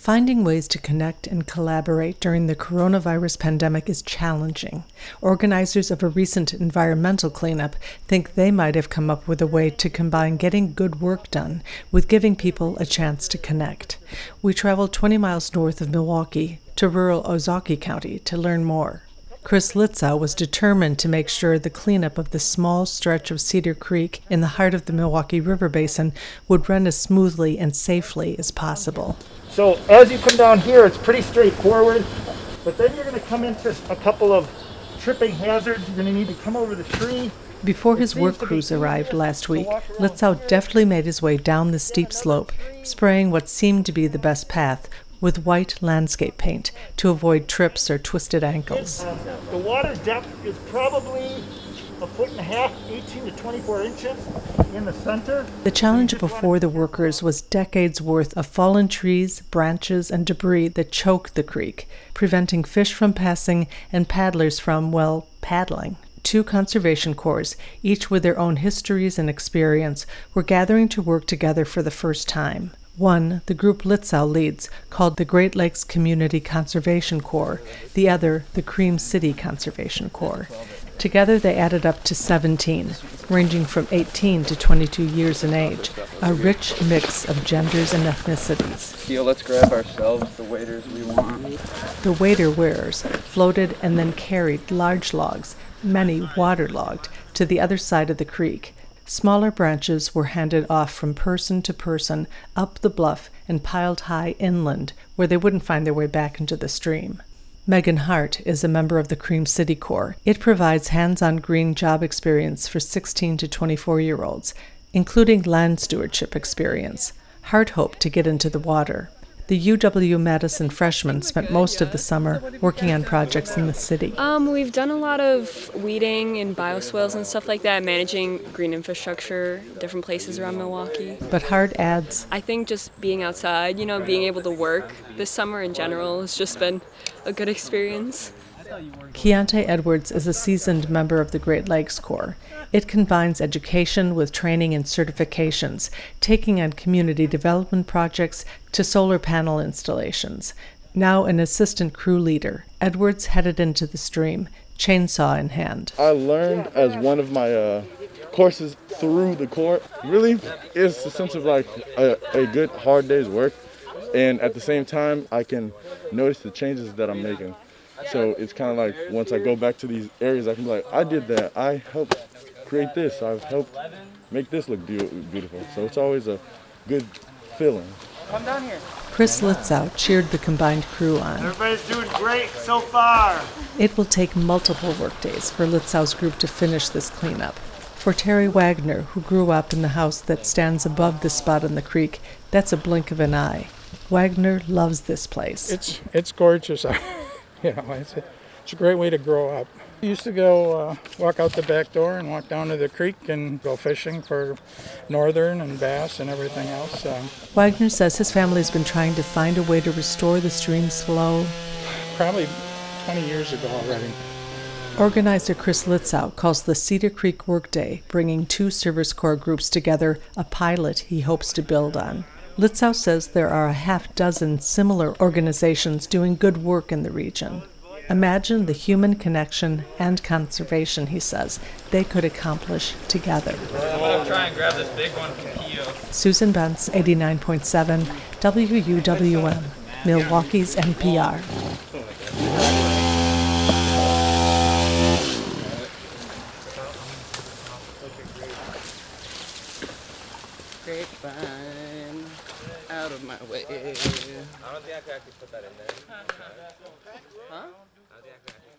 Finding ways to connect and collaborate during the coronavirus pandemic is challenging. Organizers of a recent environmental cleanup think they might have come up with a way to combine getting good work done with giving people a chance to connect. We traveled 20 miles north of Milwaukee to rural Ozaukee County to learn more. Chris Litzow was determined to make sure the cleanup of the small stretch of Cedar Creek in the heart of the Milwaukee River Basin would run as smoothly and safely as possible. So as you come down here, it's pretty straightforward, but then you're going to come into a couple of tripping hazards. You're going to need to come over the tree. Before his work crews arrived last week, Litzow deftly made his way down the steep slope, spraying what seemed to be the best path with white landscape paint to avoid trips or twisted ankles. The water depth is probably 1.5 feet, 18 to 24 inches in the center. The challenge before the workers was decades worth of fallen trees, branches, and debris that choke the creek, preventing fish from passing and paddlers from, well, paddling. 2 conservation corps, each with their own histories and experience, were gathering to work together for the first time. One, the group Litzow leads, called the Great Lakes Community Conservation Corps, the other, the Cream City Conservation Corps. Together they added up to 17, ranging from 18 to 22 years in age, a rich mix of genders and ethnicities. Let's grab ourselves the waders we want. The wader wearers floated and then carried large logs, many waterlogged, to the other side of the creek. Smaller branches were handed off from person to person up the bluff and piled high inland, where they wouldn't find their way back into the stream. Megan Hart is a member of the Cream City Corps. It provides hands-on green job experience for 16 to 24-year-olds, including land stewardship experience. Hart hoped to get into the water. The UW-Madison freshmen spent most of the summer working on projects in the city. We've done a lot of weeding and bioswales and stuff like that, managing green infrastructure, different places around Milwaukee. But Hart adds, I think just being outside, being able to work this summer in general has just been a good experience. Keontae Edwards is a seasoned member of the Great Lakes Corps. It combines education with training and certifications, taking on community development projects to solar panel installations. Now an assistant crew leader, Edwards headed into the stream, chainsaw in hand. I learned as one of my courses through the Corps, really, it's a sense of like a good hard day's work, and at the same time I can notice the changes that I'm making. So it's kind of like once I go back to these areas, I can be like, I did that. I helped create this. I've helped make this look beautiful. So it's always a good feeling. Come down here. Chris Litzow cheered the combined crew on. Everybody's doing great so far. It will take multiple workdays for Litzow's group to finish this cleanup. For Terry Wagner, who grew up in the house that stands above the spot on the creek, that's a blink of an eye. Wagner loves this place. It's gorgeous. It's a great way to grow up. I used to go walk out the back door and walk down to the creek and go fishing for northern and bass and everything else. Wagner says his family's been trying to find a way to restore the stream's flow. Probably 20 years ago already. Organizer Chris Litzow calls the Cedar Creek Workday, bringing 2 Service Corps groups together, a pilot he hopes to build on. Litzow says there are a half-dozen similar organizations doing good work in the region. Imagine the human connection and conservation, he says, they could accomplish together. I'm going to try and grab this big one from Keo. Susan Bentz, 89.7, WUWM, Milwaukee's NPR. Grapevine, out of my way. I don't think I could actually put that in there. Huh? I don't think I could.